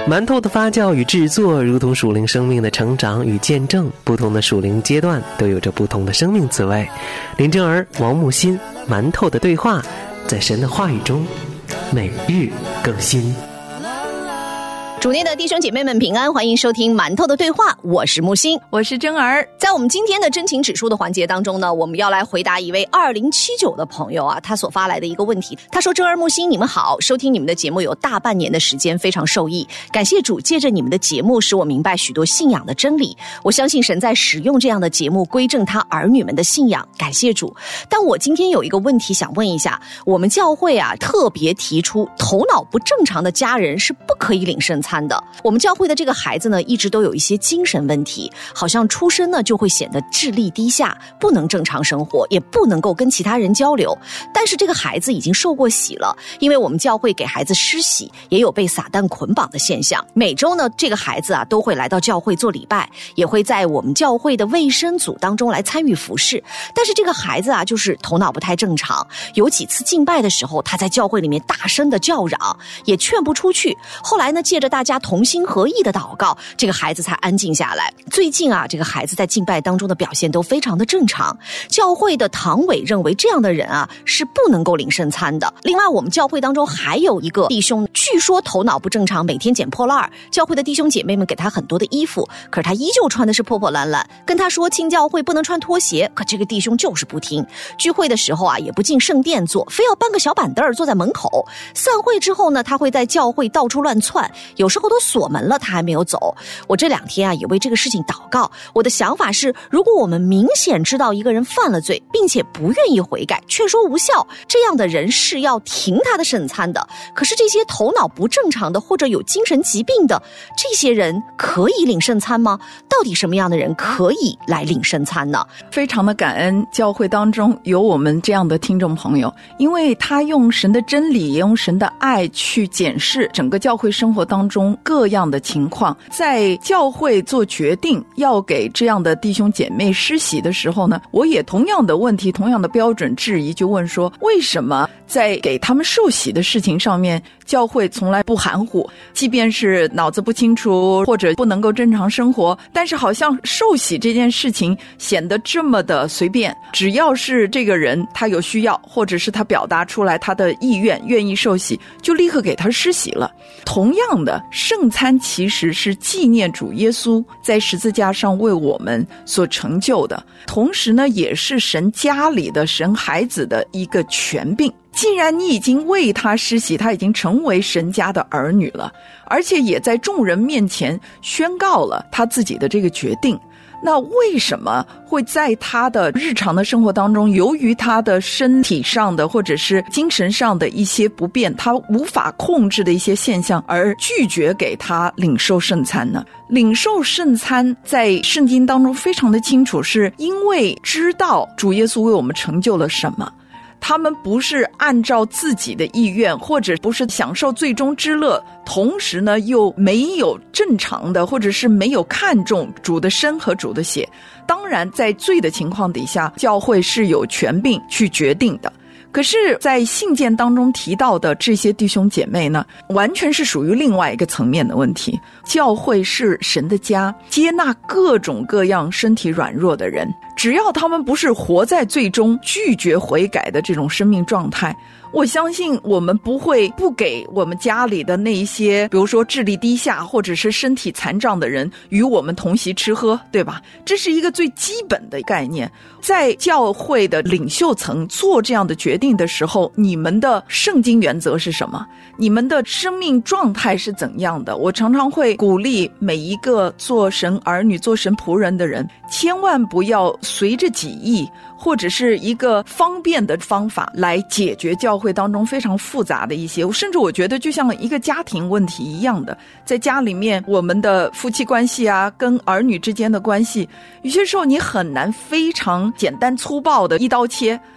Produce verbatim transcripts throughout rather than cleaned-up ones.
馒头的发酵与制作如同属灵生命的成长与见证，不同的属灵阶段都有着不同的生命滋味。林正儿、王木心，馒头的对话，在神的话语中每日更新。 主内的弟兄姐妹们平安，欢迎收听馒头的对话，我是木星， 我是真儿。 在我们今天的真情指数的环节当中呢，我们要来回答一位二零七九的朋友啊，他所发来的一个问题。他说：真儿、木星，你们好，收听你们的节目有大半年的时间，非常受益，感谢主，借着你们的节目使我明白许多信仰的真理，我相信神在使用这样的节目归正他儿女们的信仰，感谢主。但我今天有一个问题想问一下，我们教会啊特别提出头脑不正常的家人是不可以领圣餐的。我们教会的这个孩子呢，一直都有一些精神问题，好像出生呢就会显得智力低下，不能正常生活，也不能够跟其他人交流。但是这个孩子已经受过洗了，因为我们教会给孩子施洗，也有被撒旦捆绑的现象。每周呢，这个孩子啊都会来到教会做礼拜，也会在我们教会的卫生组当中来参与服事。但是这个孩子啊，就是头脑不太正常，有几次敬拜的时候，他在教会里面大声的叫嚷，也劝不出去。后来呢，借着大家同心合意的祷告，这个孩子才安静下来。最近啊，这个孩子在敬拜当中的表现都非常的正常。教会的堂委认为这样的人啊是不能够领圣餐的。另外，我们教会当中还有一个弟兄，据说头脑不正常，每天捡破烂，教会的弟兄姐妹们给他很多的衣服，可是他依旧穿的是破破烂烂，跟他说进教会不能穿拖鞋，可这个弟兄就是不听。聚会的时候啊，也不进圣殿坐，非要搬个小板凳坐在门口。散会之后呢，他会在教会到处乱窜，有时候都锁门了，他还没有走。我这两天啊也为这个事情祷告。我的想法是，如果我们明显知道一个人犯了罪，并且不愿意悔改，劝说无效，这样的人是要停他的圣餐的。可是这些头脑不正常的或者有精神疾病的这些人可以领圣餐吗？到底什么样的人可以来领圣餐呢？ 非常的感恩教会当中有我们这样的听众朋友，因为他用神的真理，也用神的爱去检视整个教会生活当中各样的情况。在教会做决定要给这样的弟兄姐妹施洗的时候呢，我也同样的问题，同样的标准质疑，就问说，为什么在给他们受洗的事情上面，教会从来不含糊，即便是脑子不清楚或者不能够正常生活，但是好像受洗这件事情显得这么的随便，只要是这个人他有需要，或者是他表达出来他的意愿，愿意受洗，就立刻给他施洗了。同样的，圣餐其实是纪念主耶稣在十字架上为我们所成就的，同时呢，也是神家里的神孩子的一个权柄。既然你已经为他施洗，他已经成为神家的儿女了，而且也在众人面前宣告了他自己的这个决定，那为什么会在他的日常的生活当中，由于他的身体上的或者是精神上的一些不便，他无法控制的一些现象，而拒绝给他领受圣餐呢？领受圣餐在圣经当中非常的清楚，是因为知道主耶稣为我们成就了什么。他们不是按照自己的意愿，或者不是享受最终之乐，同时呢又没有正常的，或者是没有看重主的身和主的血。当然在罪的情况底下，教会是有权柄去决定的。可是在信件当中提到的这些弟兄姐妹呢，完全是属于另外一个层面的问题。教会是神的家，接纳各种各样身体软弱的人，只要他们不是活在最终拒绝悔改的这种生命状态，我相信我们不会不给我们家里的那一些，比如说智力低下或者是身体残障的人与我们同席吃喝，对吧？这是一个最基本的概念。在教会的领袖层做这样的决定的时候，你们的圣经原则是什么？你们的生命状态是怎样的？我常常会鼓励每一个做神儿女、做神仆人的人，千万不要随着己意或者是一个方便的方法来解决教会当中非常复杂的一些，甚至我觉得就像一个家庭问题一样的，在家里面我们的夫妻关系啊，跟儿女之间的关系，有些时候你很难非常简单粗暴的一刀切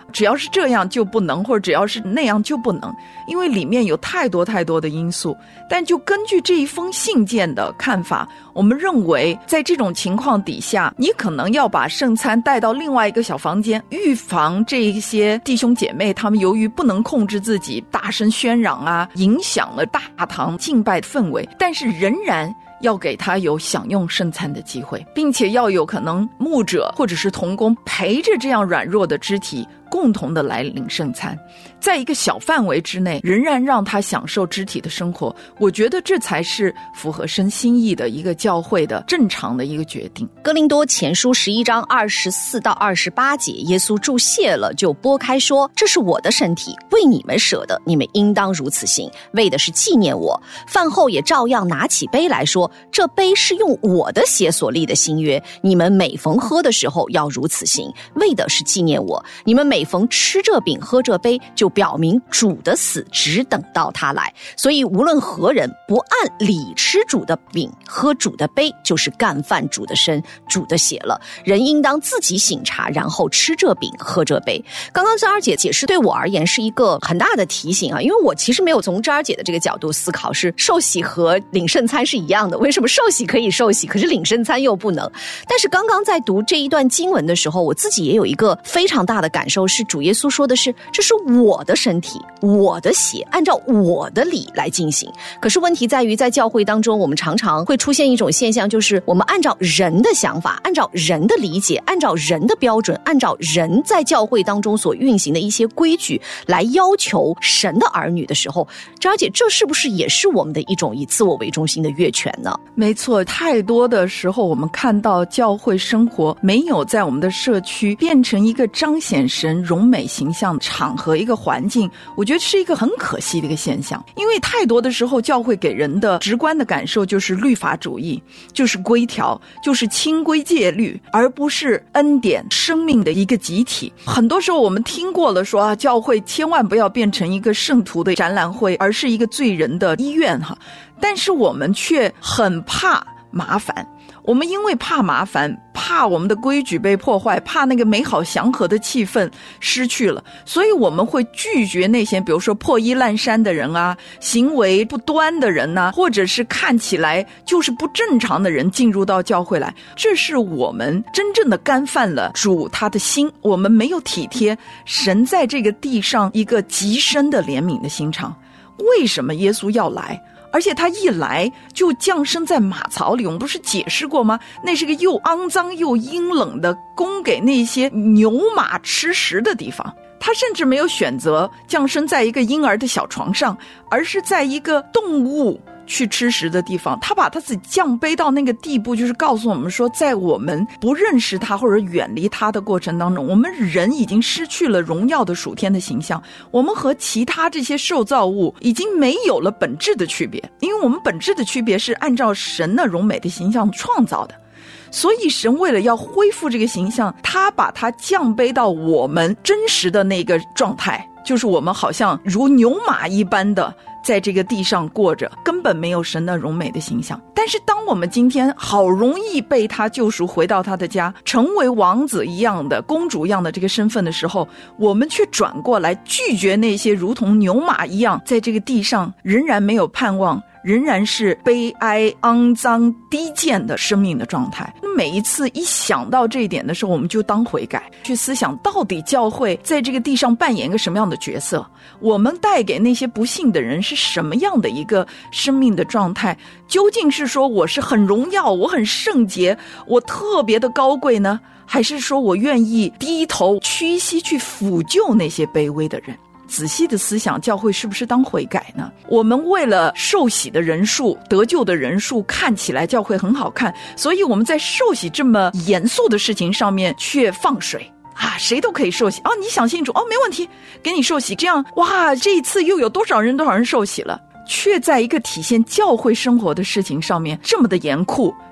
只要是这样就不能，或者只要是那样就不能，因为里面有太多太多的因素。但就根据这一封信件的看法，我们认为在这种情况底下，你可能要把圣餐带到另外一个小房间，预防这一些弟兄姐妹他们由于不能控制自己大声喧嚷啊，影响了大堂敬拜氛围，但是仍然要给他有享用圣餐的机会，并且要有可能牧者或者是同工陪着这样软弱的肢体共同的来领圣餐，在一个小范围之内仍然让他享受肢体的生活。我觉得这才是符合神心意的一个教会的正常的一个决定。 哥林多前书十一章二十四到二十八节，耶稣祝谢了，就拨开说，这是我的身体，为你们舍的，你们应当如此行，为的是纪念我。饭后也照样拿起杯来说，这杯是用我的血所立的新约，你们每逢喝的时候要如此行，为的是纪念我。你们每逢吃这饼喝这杯，就表明主的死只等到他来。所以无论何人不按理吃主的饼喝主的杯，就是干犯主的身主的血了。人应当自己省察，然后吃这饼喝这杯。刚刚珍儿姐解释对我而言是一个很大的提醒啊，因为我其实没有从珍儿姐的这个角度思考，是受洗和领圣餐是一样的，为什么受洗可以受洗，可是领圣餐又不能？但是刚刚在读这一段经文的时候，我自己也有一个非常大的感受，是主耶稣说的是，这是我的身体，我的血，按照我的理来进行。可是问题在于，在教会当中，我们常常会出现一种现象，就是我们按照人的想法，按照人的理解，按照人的标准，按照人在教会当中所运行的一些规矩来要求神的儿女的时候，张姐，这是不是也是我们的一种以自我为中心的越权呢？ 没错，太多的时候我们看到教会生活没有在我们的社区变成一个彰显神荣美形象的场合，一个环境，我觉得是一个很可惜的一个现象。因为太多的时候教会给人的直观的感受就是律法主义，就是规条，就是清规戒律，而不是恩典生命的一个集体。很多时候我们听过了说啊，教会千万不要变成一个圣徒的展览会，而是一个罪人的医院哈。但是我们却很怕麻烦，我们因为怕麻烦，怕我们的规矩被破坏，怕那个美好祥和的气氛失去了，所以我们会拒绝那些比如说破衣烂衫的人啊，行为不端的人啊，或者是看起来就是不正常的人进入到教会来。这是我们真正的干犯了主他的心，我们没有体贴神在这个地上一个极深的怜悯的心肠。为什么耶稣要来？而且他一来就降生在马槽里，我们不是解释过吗？那是个又肮脏又阴冷的供给那些牛马吃食的地方。他甚至没有选择降生在一个婴儿的小床上，而是在一个动物去吃食的地方。他把他自己降卑到那个地步，就是告诉我们说，在我们不认识他或者远离他的过程当中，我们人已经失去了荣耀的属天的形象，我们和其他这些受造物已经没有了本质的区别，因为我们本质的区别是按照神的荣美的形象创造的。所以神为了要恢复这个形象，他把它降卑到我们真实的那个状态，就是我们好像如牛马一般的在这个地上过着，根本没有神的荣美的形象。但是当我们今天好容易被他救赎，回到他的家，成为王子一样的公主一样的这个身份的时候，我们却转过来拒绝那些如同牛马一样在这个地上仍然没有盼望，仍然是悲哀、肮脏、低贱的生命的状态。每一次一想到这一点的时候，我们就当悔改，去思想到底教会在这个地上扮演一个什么样的角色，我们带给那些不幸的人是什么样的一个生命的状态。究竟是说我是很荣耀，我很圣洁，我特别的高贵呢，还是说我愿意低头屈膝去抚救那些卑微的人？仔细的思想，教会是不是当悔改呢？我们为了受洗的人数、得救的人数看起来教会很好看，所以我们在受洗这么严肃的事情上面却放水啊，谁都可以受洗哦，你想信主哦，没问题，给你受洗，这样哇，这一次又有多少人多少人受洗了，却在一个体现教会生活的事情上面这么的严酷，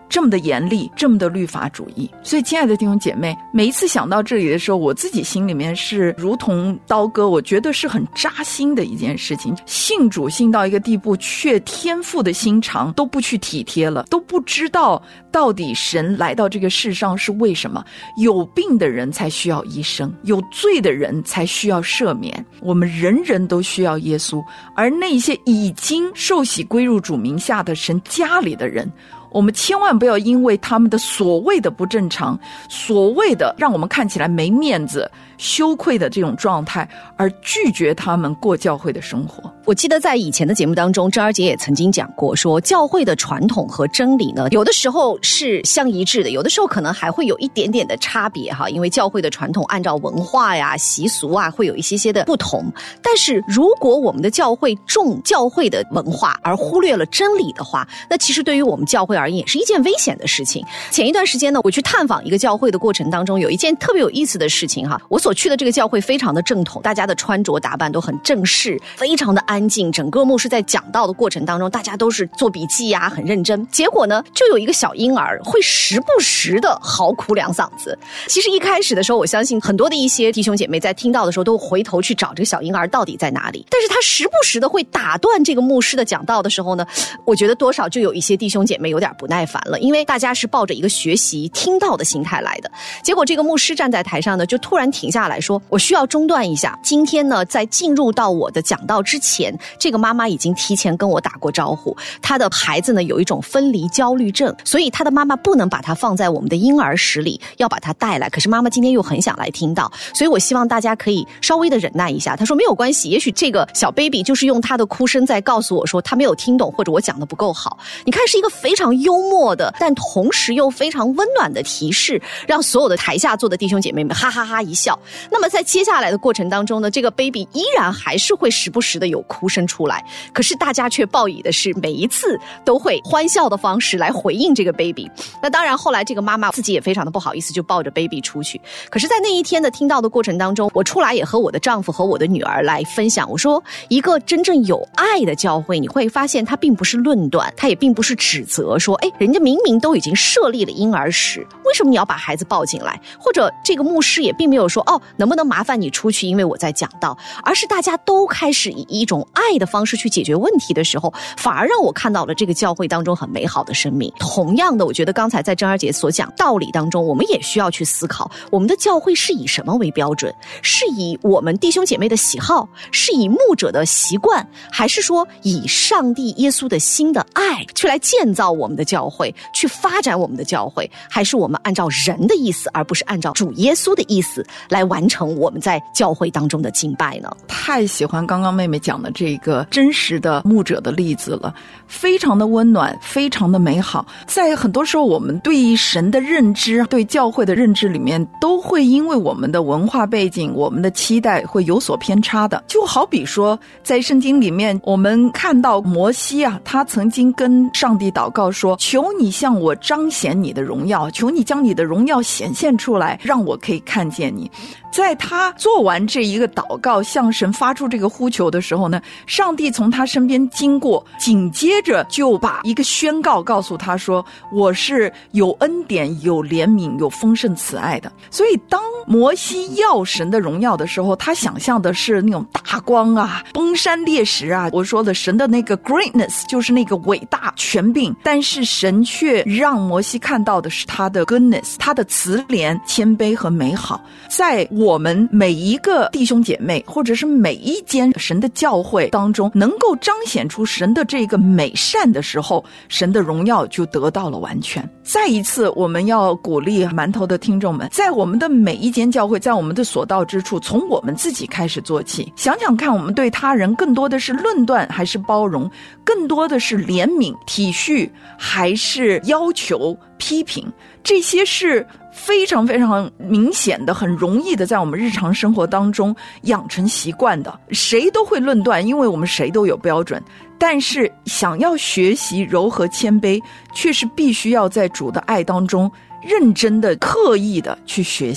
这么的严厉，这么的律法主义。所以亲爱的弟兄姐妹，每一次想到这里的时候，我自己心里面是如同刀割，我觉得是很扎心的一件事情。信主信到一个地步，却天父的心肠都不去体贴了，都不知道到底神来到这个世上是为什么。有病的人才需要医生，有罪的人才需要赦免，我们人人都需要耶稣。而那些已经受洗归入主名下的神家里的人，我们千万不要因为他们的所谓的不正常，所谓的让我们看起来没面子羞愧的这种状态，而拒绝他们过教会的生活。 我记得在以前的节目当中，珍儿姐也曾经讲过，说教会的传统和真理呢，有的时候是相一致的，有的时候可能还会有一点点的差别哈，因为教会的传统按照文化呀、习俗啊，会有一些些的不同。但是如果我们的教会重教会的文化而忽略了真理的话，那其实对于我们教会而言也是一件危险的事情。前一段时间呢，我去探访一个教会的过程当中，有一件特别有意思的事情哈。我所去的这个教会非常的正统，大家的穿着打扮都很正式，非常的安静，整个牧师在讲道的过程当中，大家都是做笔记啊，很认真。结果呢，就有一个小婴儿会时不时的嚎哭两嗓子。其实一开始的时候，我相信很多的一些弟兄姐妹在听到的时候都回头去找这个小婴儿到底在哪里，但是他时不时的会打断这个牧师的讲道的时候呢，我觉得多少就有一些弟兄姐妹有点不耐烦了，因为大家是抱着一个学习听到的心态来的。结果这个牧师站在台上呢，就突然停下来说，我需要中断一下，今天呢在进入到我的讲道之前，这个妈妈已经提前跟我打过招呼，她的孩子呢有一种分离焦虑症，所以她的妈妈不能把她放在我们的婴儿室里，要把她带来，可是妈妈今天又很想来听到，所以我希望大家可以稍微的忍耐一下。她说没有关系，也许这个小 baby 就是用她的哭声在告诉我说她没有听懂，或者我讲的不够好。你看，是一个非常幽默的，但同时又非常温暖的提示，让所有的台下坐的弟兄姐妹们哈哈哈一笑。那么在接下来的过程当中呢，这个 baby 依然还是会时不时的有哭声出来，可是大家却报以的是每一次都会欢笑的方式来回应这个 baby。 那当然后来这个妈妈自己也非常的不好意思，就抱着 baby 出去。可是在那一天的听到的过程当中，我出来也和我的丈夫和我的女儿来分享，我说一个真正有爱的教会，你会发现它并不是论断，它也并不是指责，说哎，人家明明都已经设立了婴儿室，为什么你要把孩子抱进来？或者这个牧师也并没有说哦，能不能麻烦你出去，因为我在讲道，而是大家都开始以一种爱的方式去解决问题的时候，反而让我看到了这个教会当中很美好的生命。同样的，我觉得刚才在珍儿姐所讲道理当中，我们也需要去思考，我们的教会是以什么为标准？是以我们弟兄姐妹的喜好，是以牧者的习惯，还是说以上帝耶稣的心的爱去来建造我们的教会，去发展我们的教会？还是我们按照人的意思，而不是按照主耶稣的意思来完成我们在教会当中的敬拜呢？ 太喜欢刚刚妹妹讲的这个真实的牧者的例子了，非常的温暖，非常的美好。在很多时候我们对神的认知，对教会的认知里面，都会因为我们的文化背景，我们的期待会有所偏差的。就好比说在圣经里面，我们看到摩西啊，他曾经跟上帝祷告说，求你向我彰显你的荣耀，求你将你的荣耀显现出来，让我可以看见你。在他做完这一个祷告，向神发出这个呼求的时候呢，上帝从他身边经过，紧接着就把一个宣告告诉他说，我是有恩典，有怜悯，有丰盛慈爱的。所以当摩西要神的荣耀的时候，他想象的是那种大光啊，崩山裂石啊，我说的神的那个 greatness 就是那个伟大权柄，但是神却让摩西看到的是他的 goodness， 他的慈怜、谦卑和美好。在我们每一个弟兄姐妹，或者是每一间神的教会当中，能够彰显出神的这个美善的时候，神的荣耀就得到了完全。再一次，我们要鼓励馒头的听众们，在我们的每一间教会，在我们的所到之处，从我们自己开始做起。想想看，我们对他人更多的是论断还是包容，更多的是怜悯体恤还是要求批评，这些是非常非常明显的，很容易的在我们日常生活当中养成习惯的。谁都会论断，因为我们谁都有标准，但是想要学习柔和谦卑，却是必须要在主的爱当中认真的刻意的去学习的。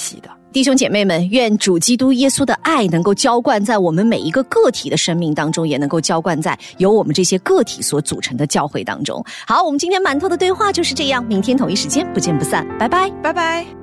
弟兄姐妹们，愿主基督耶稣的爱能够浇灌在我们每一个个体的生命当中，也能够浇灌在由我们这些个体所组成的教会当中。好，我们今天馒头的对话就是这样，明天同一时间不见不散，拜拜， 拜拜。